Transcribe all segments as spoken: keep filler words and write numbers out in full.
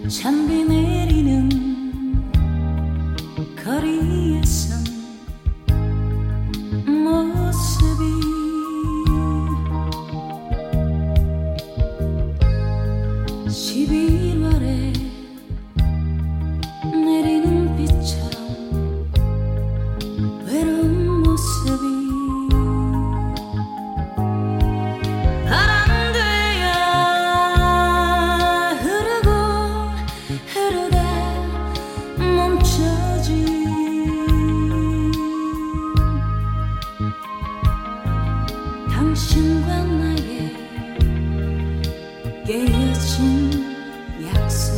잔비 내리는 거리에선 모습이 십일월에 내리는 빛처럼 외로운 모습이 당신과 나의 깨어진 약속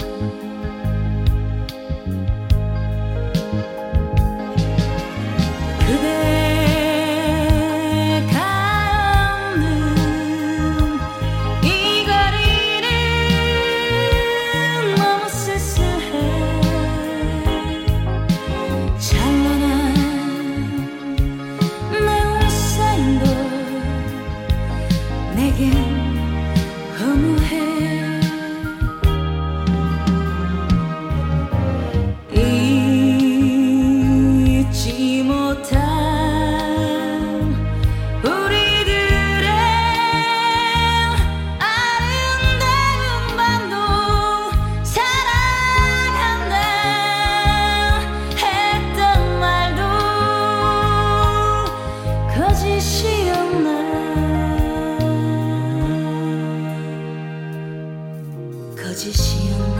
그대가 없는 이 거리는 너무 쓸쓸해 찬란한 내 울산도 내겐 허무해 잊지 못한 우리들의 아름다운 밤도 사랑한다 했던 말도 거짓이었나 거짓이었나